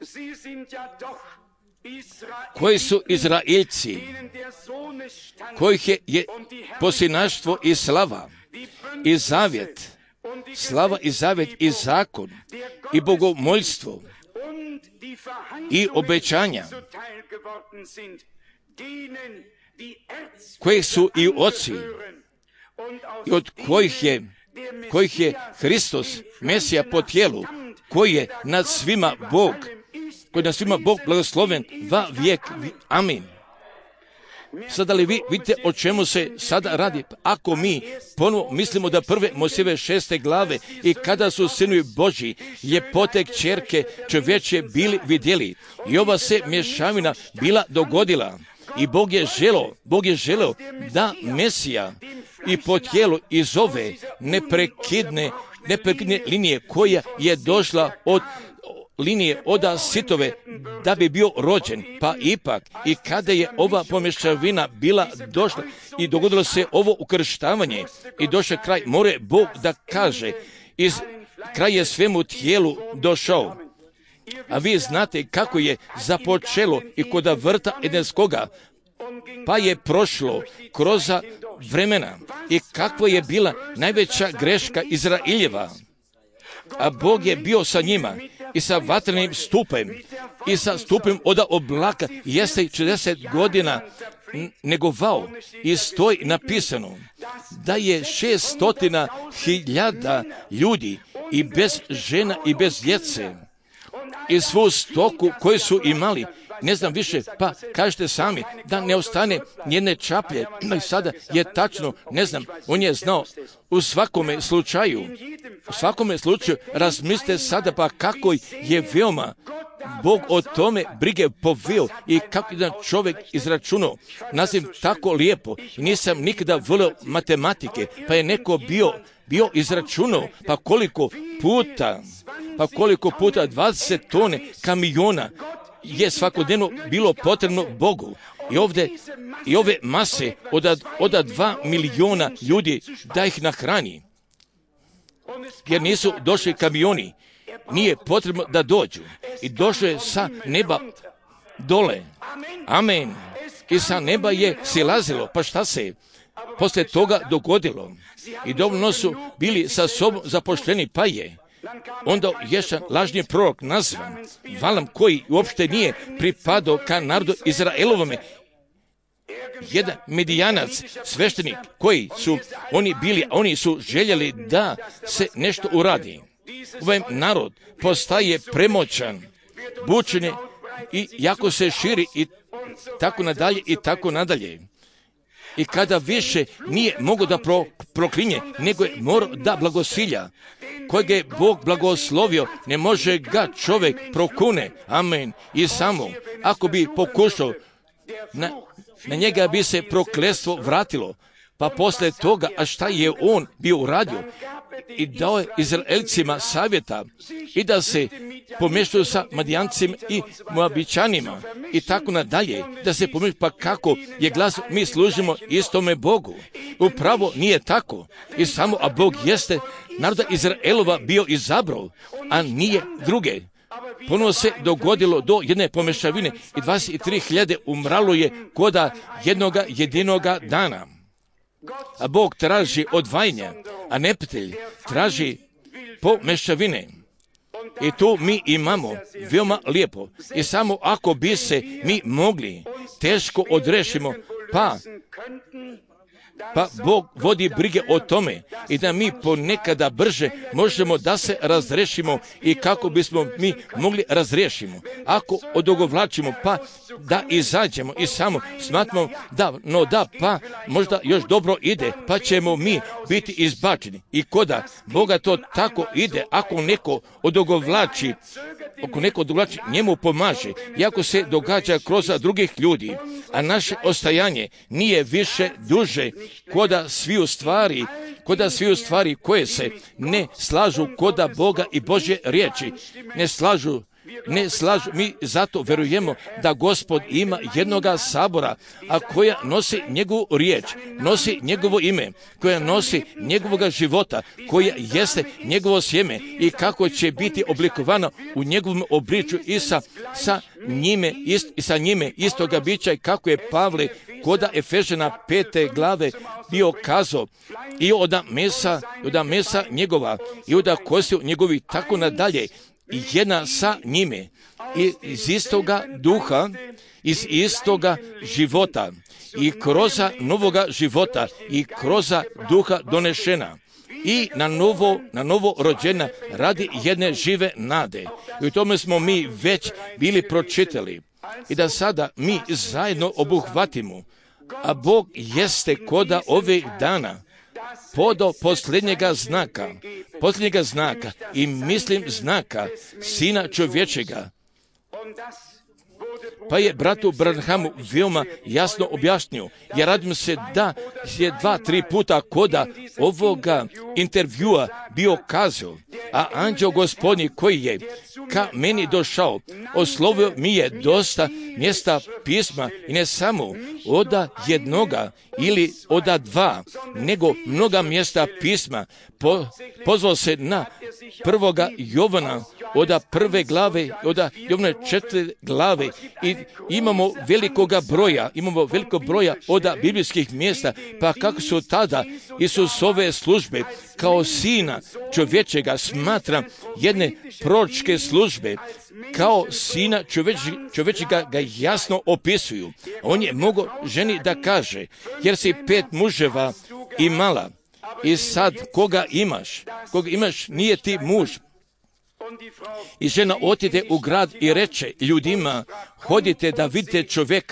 Koji su Izraeljci, kojih je posinaštvo i slava, i zavjet, i zakon, i bogomoljstvo, i obećanja, koji su i oci, i od kojih je Hristos, Mesija po tijelu, koji je nad svima Bog blagosloven va vijek. Amin. Sada li vi vidite o čemu se sada radi? Ako mi ponovo mislimo da prve Mojsijeve 6. glave i kada su sinovi Božji ljepote kćerke čovječje bili vidjeli i ova se mješavina bila dogodila i Bog je želeo da Mesija i po tijelu iz ove neprekidne linije koja je došla od linije oda sitove da bi bio rođen, pa ipak i kada je ova pomješavina bila došla i dogodilo se ovo ukrštavanje i došao kraj, more Bog da kaže, iz kraj je svemu tijelu došao. A vi znate kako je započelo i kod vrta Edenskoga, pa je prošlo kroz vremena i kakva je bila najveća greška Izraeljeva. A Bog je bio sa njima i sa vatrenim stupem i sa stupem od oblaka jeste 40 godina negovao i stoji napisano da je 600.000 ljudi i bez žena i bez djece i svu stoku koju su imali, ne znam više, pa kažete sami da ne ostane nijedne čaplje. I sada je tačno, ne znam, on je znao u svakome slučaju razmislite sada pa kako je veoma Bog o tome brige povio i kako jedan čovjek izračunao. Naziv tako lijepo i nisam nikada volio matematike, pa je neko bio izračunao, pa koliko puta 20 tone kamiona je svakodnevno bilo potrebno Bogu. I ove mase od 2 milijuna ljudi da ih nahrani. Jer nisu došli kamioni, nije potrebno da dođu. I došlo je sa neba dole. Amen. I sa neba je silazilo. Pa šta se poslije toga dogodilo? I dovoljno su bili sa sobom zapošteni, pa je onda još lažni prorok nazvan Valam, koji uopšte nije pripadao ka narodu Izraelovome, jedan Midijanac, sveštenik, koji su oni bili, oni su željeli da se nešto uradi. Ovaj narod postaje premoćan, bučen je i jako se širi i tako nadalje. I kada više nije mogao da proklinje, nego je morao da blagosilja. Kojeg je Bog blagoslovio, ne može ga čovjek prokune. Amen. I samo ako bi pokušao, na njega bi se prokletstvo vratilo. Pa poslije toga, a šta je on bio uradio? I dao je Izraelcima savjeta i da se pomješaju sa Madijancima i Moabičanima i tako nadalje, da se pomješaju, pa kako je glas, mi služimo istome Bogu. Upravo nije tako. I samo, a Bog jeste naroda Izraelova bio izabrao, a nije druge. Ponovo se dogodilo do jedne pomješavine i 23.000 umralo je koda jednoga jedinoga dana. A Bog traži odvajanje, a neprijatelj po mešavine. I tu mi imamo veoma lijepo. I samo ako bi se mi mogli teško odrešimo, pa Bog vodi brige o tome i da mi ponekada brže možemo da se razrešimo i kako bismo mi mogli razriješimo. Ako odugovlačimo, pa da izađemo i samo smatramo da pa možda još dobro ide, pa ćemo mi biti izbačeni. I koda Boga to tako ide, ako neko odugovlači, njemu pomaže, iako se događa kroz drugih ljudi, a naše ostajanje nije više duže koda sviju stvari koje se ne slažu koda Boga i Božje riječi. Ne slažu. Mi zato verujemo da Gospod ima jednoga sabora, a koja nosi njegovu riječ, nosi njegovo ime, koja nosi njegovoga života, koja jeste njegovo sjeme i kako će biti oblikovano u njegovom obličju i sa njime istoga bića, i kako je Pavle koda Efežana 5. glave bio kazao, i oda mesa njegova, i oda kostiju njegovi, tako nadalje, i jedna sa njime, i iz istoga duha, iz istoga života, i kroz novoga života, i kroz duha donešena, i na novo rođena radi jedne žive nade. I u tome smo mi već bili pročitali. I da sada mi zajedno obuhvatimo, a Bog jeste koda ovih dana podo posljednjega znaka, i mislim znaka Sina čovječega. Pa je bratu Branhamu veoma jasno objasnio. Ja radim se da je 2-3 puta koda ovoga intervjua bio kazao, a anđeo Gospodnji koji je ka meni došao, oslovio mi je dosta mjesta pisma, i ne samo oda jednoga ili oda dva, nego mnoga mjesta pisma. Pozvao se na 1. Jovana, oda 1. glave, oda Jovane 4. glave, i imamo velikog broja oda biblijskih mjesta, pa kako su tada Isusove službe kao Sina čovječega smatra jedne proročke službe, kao Sina čovječega ga jasno opisuju. On je mogao ženi da kaže, jer si 5 muževa imala, i sad koga imaš nije ti muž. I žena otide u grad i reče ljudima, hodite da vidite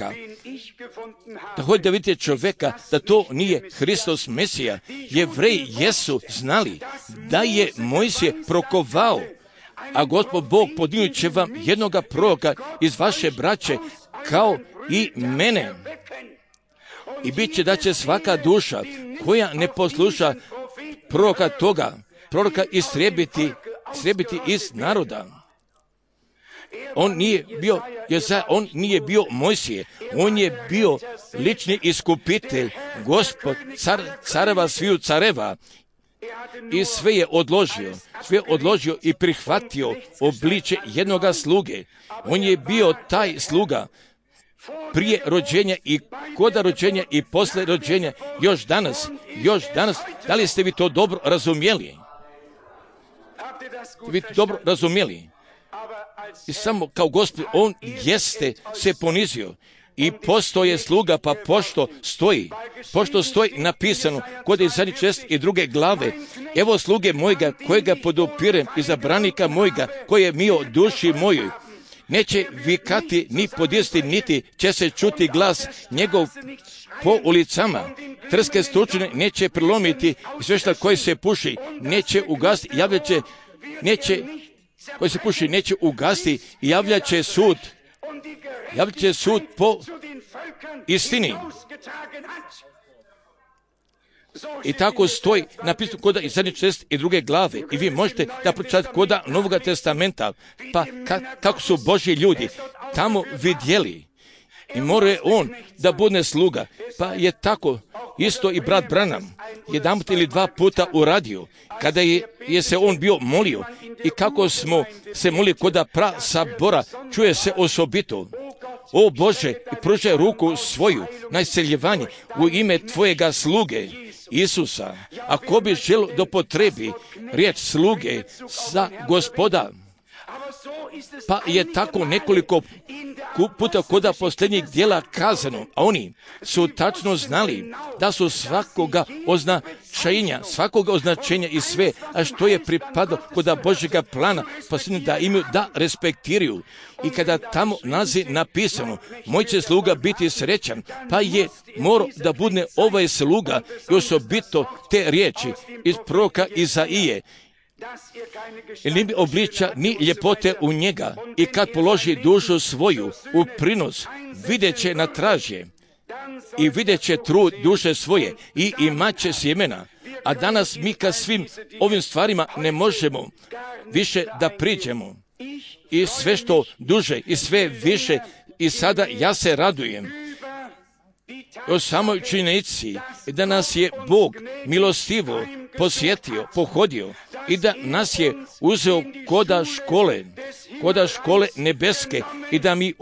čovjeka, da to nije Hristos Mesija. Jevreji jesu znali da je Mojsije prokovao, a Gospod Bog podignut će vam jednoga proroka iz vaše braće, kao i mene. I bit će da će svaka duša koja ne posluša proroka istrijebiti iz naroda. On nije bio Mojsije, on je bio lični iskupitelj, Gospod, careva sviju careva, i sve je odložio i prihvatio obliče jednoga sluge. On je bio taj sluga prije rođenja i koda rođenja i posle rođenja, još danas, da li ste vi to dobro razumjeli? I samo kao Gospod, on jeste se ponizio i postoje sluga, pa pošto stoji napisano kod Izaije 62. glave, evo sluge mojega kojega podupirem, izabranika mojega koji je mio duši mojoj. Neće vikati ni podjesti, niti će se čuti glas njegov po ulicama. Trske stručine neće prilomiti, svešta koji se puši neće ugasiti, neće ugasiti, javljat će sud po istini. I tako stoji napisano koda Izaije 62. glave, i vi možete da pročitate koda Novoga testamenta, pa kako su Božji ljudi tamo vidjeli. I mora on da bude sluga, pa je tako isto i brat Branham jedanput ili 2 puta uradio, kada je se on bio molio, i kako smo se molili koda sabora, čuje se osobito: o Bože, pružaj ruku svoju na isceljevanje u ime Tvojega sluge, Isusa. Ako bi želio da potrebi riječ sluge za Gospoda, pa je tako nekoliko puta kod posljednjih dijela kazano, a oni su tačno znali da su svakoga označenja i sve, a što je pripadalo kod Božjega plana, posljednji da imaju da respektiraju. I kada tamo nalazi napisano, moj će sluga biti srećan, pa je morao da bude ovaj sluga, i osobito te riječi iz proroka Izaije, ni obliča ni ljepote u njega, i kad položi dušu svoju u prinos, vidjet će na tražje i vidjet će trud duše svoje i imat će sjemena. A danas mi ka svim ovim stvarima ne možemo više da priđemo. I sve što duže i sve više, i sada ja se radujem o samoj činjenici da nas je Bog milostivo posjetio, pohodio, i da nas je uzeo koda škole nebeske, i da mi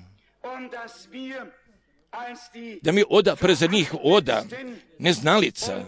oda preze njih neznalica,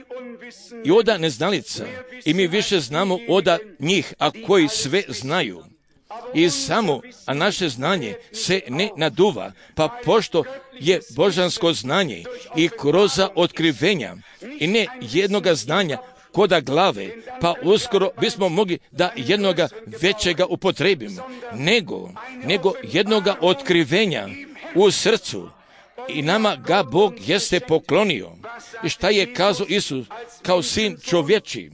i mi više znamo oda njih, a koji sve znaju. I samo, a naše znanje se ne naduva, pa pošto je božansko znanje i kroz otkrivenja, i ne jednoga znanja koda glave, pa uskoro bismo mogli da jednoga većega upotrebimo, nego jednoga otkrivenja u srcu, i nama ga Bog jeste poklonio. I šta je kazao Isus kao sin čovječi?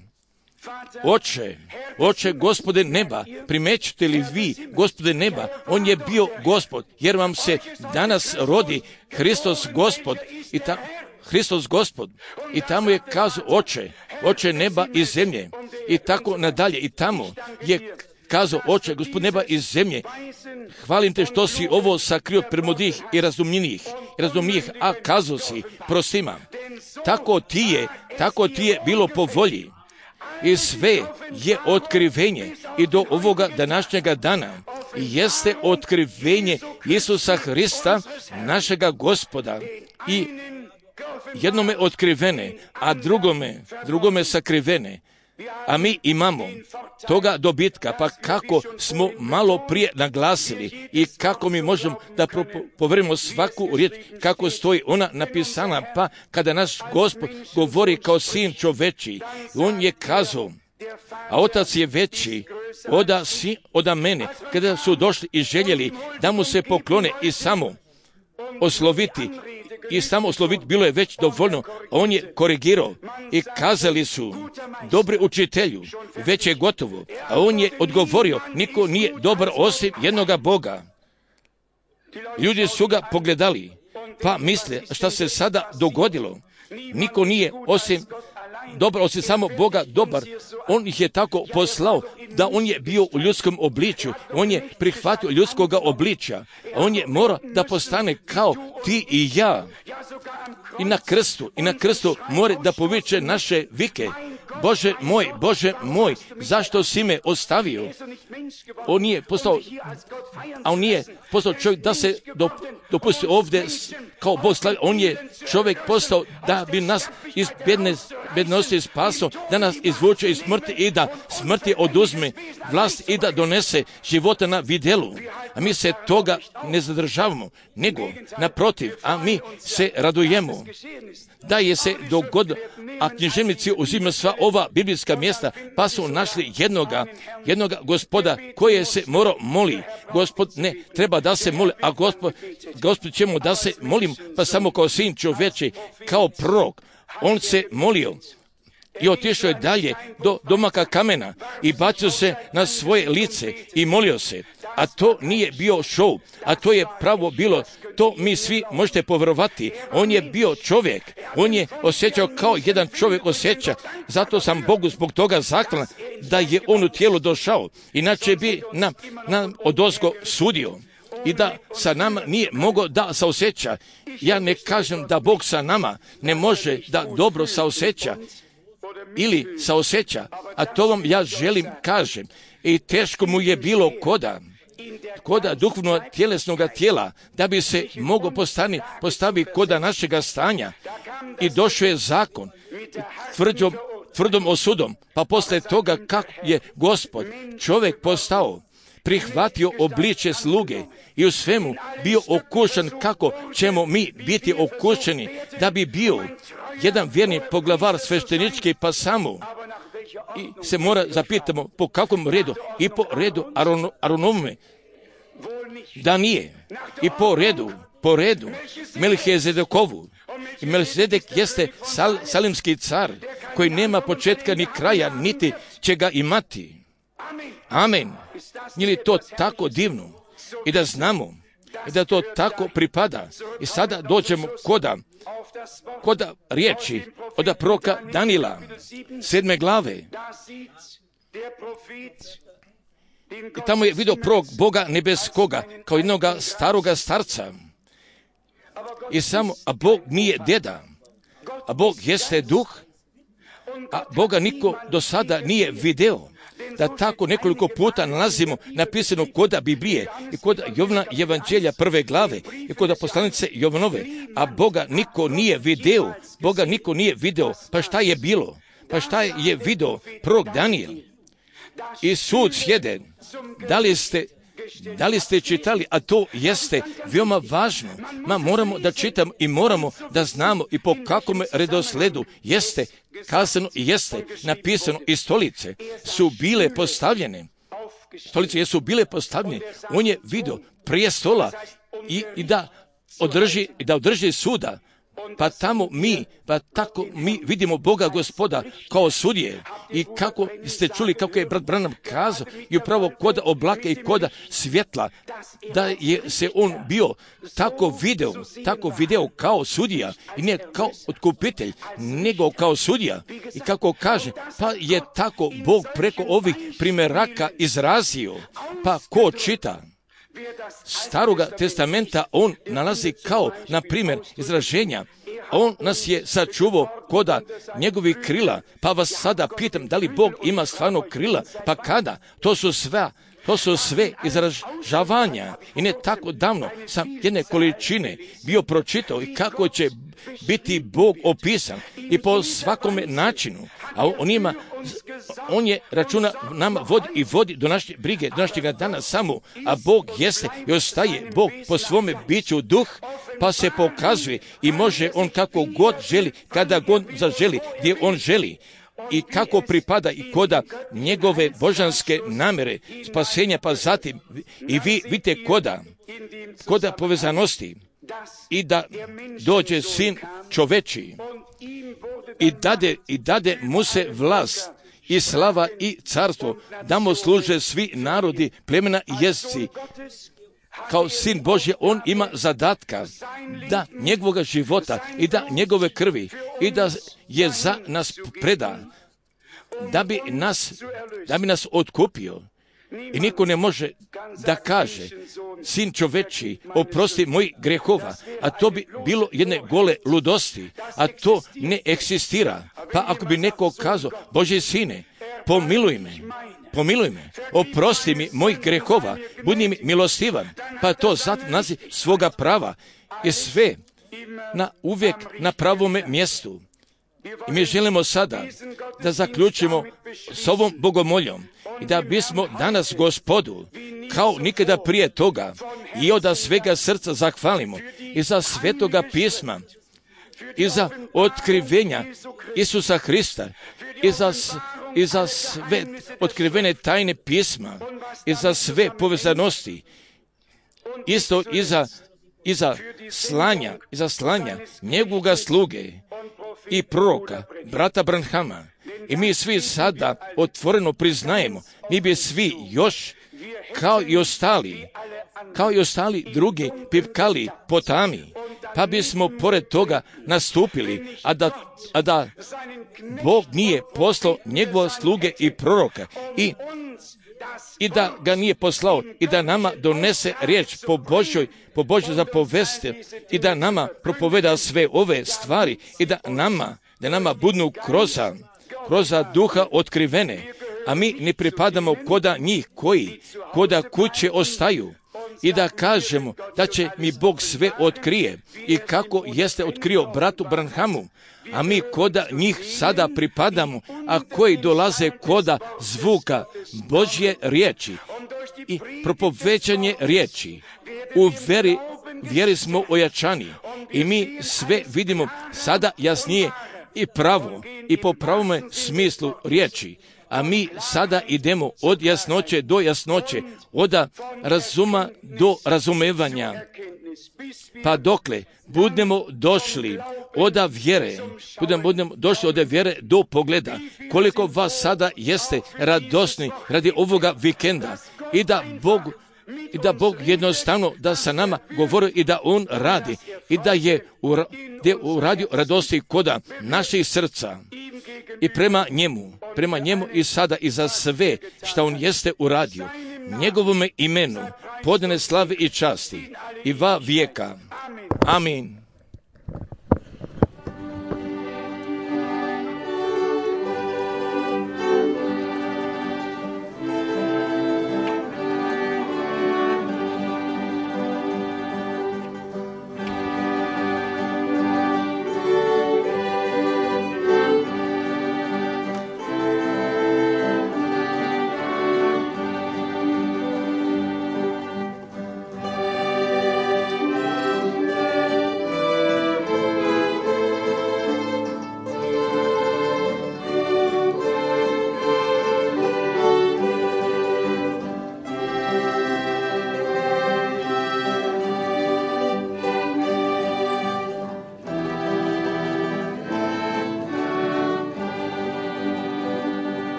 Oče, Gospode neba, primećete li vi, Gospode neba, on je bio Gospod, jer vam se danas rodi Hristos Gospod, i tamo je kazao Oče neba i zemlje, i tako nadalje, i tamo je kazao Oče, Gospod neba i zemlje, hvalim te što si ovo sakrio premodih i razumnijih, a kazao si prostima. Tako ti je bilo po volji. I sve je otkrivenje, i do ovoga današnjega dana jeste otkrivenje Isusa Hrista, našega Gospoda, i jednome otkrivene, a drugome sakrivene. A mi imamo toga dobitka, pa kako smo malo prije naglasili i kako mi možemo da poverimo svaku riječ, kako stoji ona napisana, pa kada naš Gospod govori kao sin čoveči, on je kazao, a otac je veći oda mene, kada su došli i željeli da mu se poklone i samo osloviti, bilo je već dovoljno, a on je korigirao i kazali su, dobri učitelju, već je gotovo, a on je odgovorio, niko nije dobar osim jednoga Boga. Ljudi su ga pogledali, pa misle šta se sada dogodilo. Niko nije dobar osim samo Boga dobar. On ih je tako poslao da on je bio u ljudskom obličju, on je prihvatio ljudskoga obličja, a on je morao da postane kao ti i ja. I na krstu mora da poviče naše vike, Bože moj, zašto si me ostavio? On nije postao čovjek da se dopusti ovdje kao Bog slavi. On je čovjek postao da bi nas iz bednosti spasao, da nas izvuče iz smrti i da smrti oduzme vlast i da donese života na vidjelu. A mi se toga ne zadržavamo, nego naprotiv, a mi se radujemo. Da je se dogodilo, a književnici uzimaju sva ova biblijska mjesta, pa su našli jednoga Gospoda koje se morao moli. Gospod ne treba da se moli, a Gospod ćemo da se molim, pa samo kao sin čoveči, kao prorok. On se molio i otišao je dalje do domaka kamena i bacio se na svoje lice i molio se. A to nije bio show, a to je pravo bilo, to mi svi možete povjerovati. On je bio čovjek, on je osjećao kao jedan čovjek osjeća. Zato sam Bogu zbog toga zahvalan da je on u tijelu došao. Inače bi nam odozgo sudio i da sa nama nije mogao da saosjeća. Ja ne kažem da Bog sa nama ne može da dobro saosjeća ili saosjeća, a to vam ja želim kažem. I teško mu je bilo koda duhovno tjelesnog tijela, da bi se mogao postaviti koda našega stanja. I došao je zakon tvrdom osudom, pa posle toga kako je Gospod čovjek postao, prihvatio obličje sluge i u svemu bio okušan kako ćemo mi biti okušeni da bi bio jedan vjerni poglavar sveštenički, pa samo i se mora zapitamo po kakvom redu, i po redu Aronome, da nije, i po redu Melhizedekovu. I Melhizedek jeste salimski car koji nema početka ni kraja, niti će ga imati. Amen. Nije li to tako divno? I da znamo i da to tako pripada. I sada dođemo koda riječi od proroka Danila, 7. glave. I tamo je vidio prorok Boga nebeskoga kao jednoga staroga starca. I samo, a Bog nije deda, a Bog jeste duh, a Boga niko do sada nije video. Da tako nekoliko puta nalazimo napisano koda Biblije i koda Jovana Evanđelja 1. glave i koda poslanice Jovanove, a Boga niko nije video. Boga niko nije video. Pa šta je bilo? Pa šta je video prorok Danijel? I sud sjede. Da li ste čitali, a to jeste veoma važno. Moramo da čitamo i moramo da znamo i po kakvom redosledu jeste kazano i jeste napisano. I stolice su bile postavljene. Stolice jesu bile postavljene. On je vidio prije stola i da održi suda. Pa tako mi vidimo Boga Gospoda kao sudije. I kako ste čuli kako je brat Branham kazao, i upravo koda oblaka i koda svjetla, da je se on bio tako video kao sudija, i ne kao otkupitelj, nego kao sudija. I kako kaže, pa je tako Bog preko ovih primjeraka izrazio. Pa ko čita Staroga testamenta, on nalazi kao, na primjer, izraženja. On nas je sačuvao koda njegovih krila. Pa vas sada pitam, da li Bog ima stvarno krila? Pa kada? To su sve izražavanja. I ne tako davno sam jedne količine bio pročitao i kako će biti Bog opisan i po svakome načinu. A on je računa nama vodi do naše brige, do našega dana samo, a Bog jeste i ostaje Bog po svome biću duh, pa se pokazuje i može on kako god želi, kada god zaželi, gdje on želi. I kako pripada i koda njegove božanske namere spasenja, pa zatim i vi vidite koda povezanosti i da dođe sin čoveči i dade mu se vlast i slava i carstvo, da mu služe svi narodi, plemena i jezici. Kao sin Božje on ima zadatka da njegovoga života i da njegove krvi i da je za nas preda, da bi nas otkupio. I niko ne može da kaže, sin čoveči, oprosti mojih grehova, a to bi bilo jedne gole ludosti, a to ne eksistira. Pa ako bi neko kazao, Božji sine, pomiluj me, oprosti mi mojih grehova, budi mi milostivan, pa to zato nazi svoga prava i sve uvijek na pravome mjestu. I mi želimo sada da zaključimo s ovom bogomoljom i da bismo danas Gospodu kao nikada prije toga i od svega srca zahvalimo i za svetoga pisma i za otkrivenja Isusa Hrista i za sve otkrivene tajne pisma i za sve povezanosti, isto i za slanja njegovoga sluge i proroka, brata Branhama. I mi svi sada otvoreno priznajemo, mi bi svi još kao i ostali drugi pipkali po tami, pa bismo pored toga nastupili, a da Bog nije poslao njegove sluge i proroka i da ga nije poslao i da nama donese riječ po Božjoj zapovesti i da nama propoveda sve ove stvari i da nama budnu kroza duha otkrivene, a mi ne pripadamo koda njih koji koda kuće ostaju i da kažemo da će mi Bog sve otkrije i kako jeste otkrio bratu Branhamu, a mi koda njih sada pripadamo, a koji dolaze koda zvuka Božje riječi i propovećanje riječi. U vjeri smo ojačani i mi sve vidimo sada jasnije i pravo i po pravome smislu riječi. A mi sada idemo od jasnoće do jasnoće, od razuma do razumevanja. Pa dokle budemo došli od vjere, budemo došli od vjere do pogleda, koliko vas sada jeste radosni radi ovoga vikenda i da Bog jednostavno da sa nama govori i da On radi i da je uradio radosti koda naših srca i prema njemu i sada i za sve što On jeste uradio. Njegovome imenu podane slave i časti i va vijeka. Amin.